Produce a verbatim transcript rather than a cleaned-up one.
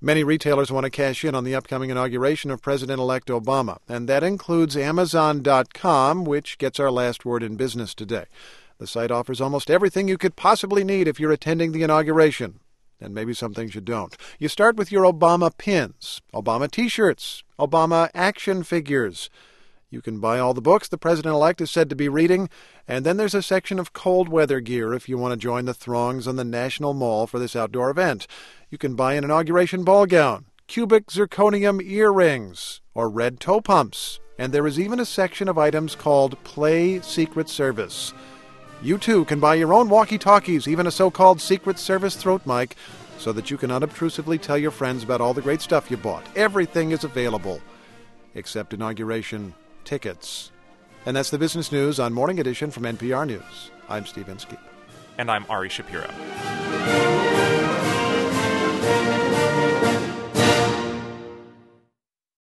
Many retailers want to cash in on the upcoming inauguration of President-elect Obama, and that includes Amazon dot com, which gets our last word in business today. The site offers almost everything you could possibly need if you're attending the inauguration, and maybe some things you don't. You start with your Obama pins, Obama T-shirts, Obama action figures. You can buy all the books the president-elect is said to be reading, and then there's a section of cold weather gear if you want to join the throngs on the National Mall for this outdoor event. You can buy an inauguration ball gown, cubic zirconium earrings, or red toe pumps. And there is even a section of items called Play Secret Service. You, too, can buy your own walkie-talkies, even a so-called Secret Service throat mic, so that you can unobtrusively tell your friends about all the great stuff you bought. Everything is available, except inauguration tickets. And that's the business news on Morning Edition from N P R News. I'm Steve Inskeep. And I'm Ari Shapiro.